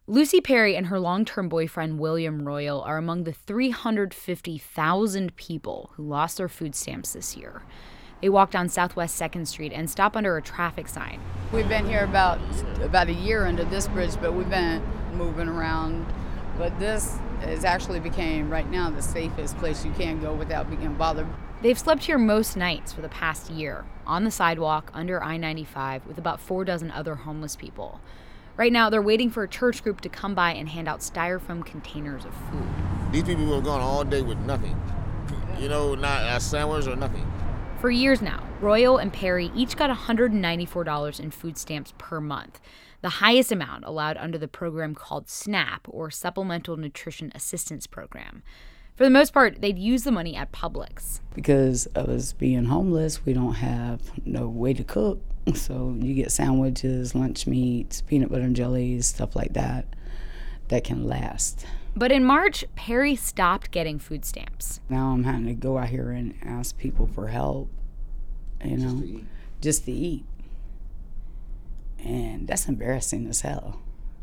Lucy Perry and her long-term boyfriend, William Royal, are among the 350,000 people who lost their food stamps this year. They walked down Southwest 2nd Street and stopped under a traffic sign. We've been here about a year under this bridge, but we've been moving around. But this has actually became, right now, the safest place you can go without being bothered. They've slept here most nights for the past year, on the sidewalk under I-95 with about 4 dozen other homeless people. Right now, they're waiting for a church group to come by and hand out styrofoam containers of food. These people were gone all day with nothing. Not a sandwich or nothing. For years now, Royal and Perry each got $194 in food stamps per month, the highest amount allowed under the program called SNAP, or Supplemental Nutrition Assistance Program. For the most part, they'd use the money at Publix. Because of us being homeless, we don't have no way to cook. So you get sandwiches, lunch meats, peanut butter and jellies, stuff like that can last. But in March, Perry stopped getting food stamps. Now I'm having to go out here and ask people for help, just to eat. And that's embarrassing as hell.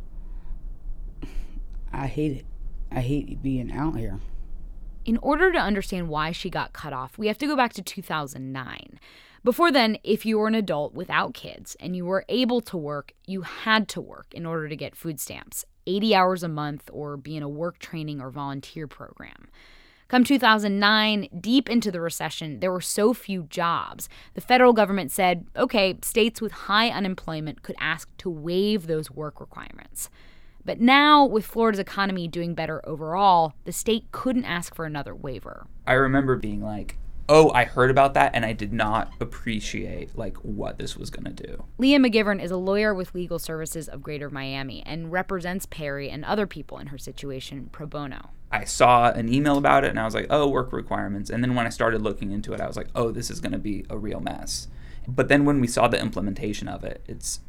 I hate it. I hate being out here. In order to understand why she got cut off, we have to go back to 2009. Before then, if you were an adult without kids and you were able to work, you had to work in order to get food stamps, 80 hours a month, or be in a work training or volunteer program. Come 2009, deep into the recession, there were so few jobs. The federal government said, okay, states with high unemployment could ask to waive those work requirements. But now, with Florida's economy doing better overall, the state couldn't ask for another waiver. I remember being like, oh, I heard about that, and I did not appreciate, what this was going to do. Leah McGivern is a lawyer with Legal Services of Greater Miami and represents Perry and other people in her situation pro bono. I saw an email about it, and I was like, oh, work requirements. And then when I started looking into it, I was like, oh, this is going to be a real mess. But then when we saw the implementation of it,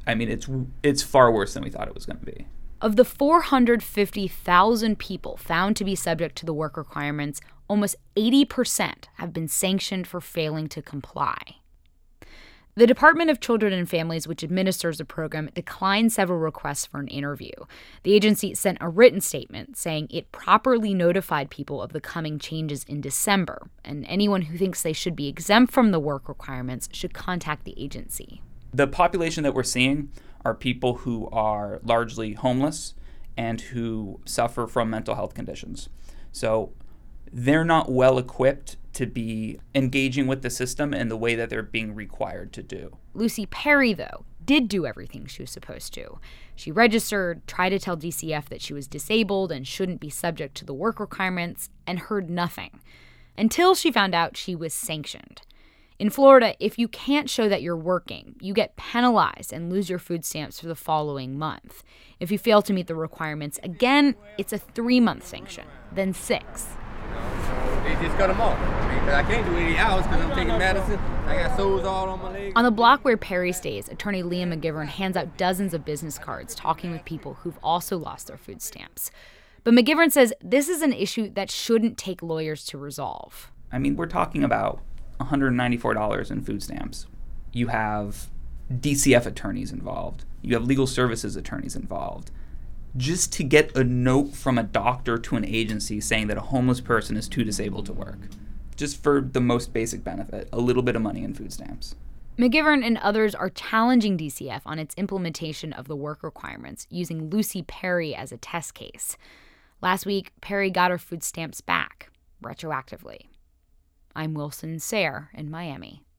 it's far worse than we thought it was going to be. Of the 450,000 people found to be subject to the work requirements, almost 80% have been sanctioned for failing to comply. The Department of Children and Families, which administers the program, declined several requests for an interview. The agency sent a written statement saying it properly notified people of the coming changes in December, and anyone who thinks they should be exempt from the work requirements should contact the agency. The population that we're seeing are people who are largely homeless and who suffer from mental health conditions. So they're not well equipped to be engaging with the system in the way that they're being required to do. Lucy Perry, though, did do everything she was supposed to. She registered, tried to tell DCF that she was disabled and shouldn't be subject to the work requirements, and heard nothing. Until she found out she was sanctioned. In Florida, if you can't show that you're working, you get penalized and lose your food stamps for the following month. If you fail to meet the requirements, again, it's a 3-month sanction, then 6. They just cut them off. I can't do 80 hours because I'm taking medicine. I got sores all on my legs. On the block where Perry stays, attorney Leah McGivern hands out dozens of business cards talking with people who've also lost their food stamps. But McGivern says this is an issue that shouldn't take lawyers to resolve. We're talking about $194 in food stamps. You have DCF attorneys involved. You have legal services attorneys involved. Just to get a note from a doctor to an agency saying that a homeless person is too disabled to work. Just for the most basic benefit, a little bit of money in food stamps. McGivern and others are challenging DCF on its implementation of the work requirements, using Lucy Perry as a test case. Last week, Perry got her food stamps back, retroactively. I'm Wilson Sayre in Miami.